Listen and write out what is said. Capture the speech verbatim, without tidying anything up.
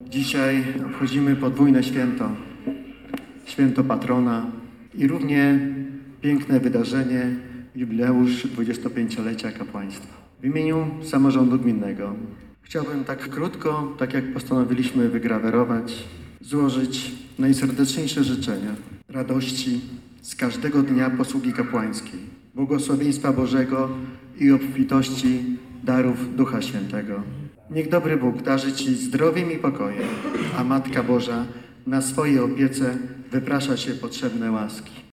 Dzisiaj obchodzimy podwójne święto, święto patrona i równie piękne wydarzenie, jubileusz dwudziestopięciolecia kapłaństwa. W imieniu samorządu gminnego chciałbym tak krótko, tak jak postanowiliśmy wygrawerować, złożyć najserdeczniejsze życzenia radości z każdego dnia posługi kapłańskiej, błogosławieństwa Bożego i obfitości darów Ducha Świętego. Niech dobry Bóg darzy Ci zdrowiem i pokojem, a Matka Boża na swojej opiece wyprasza Cię potrzebne łaski.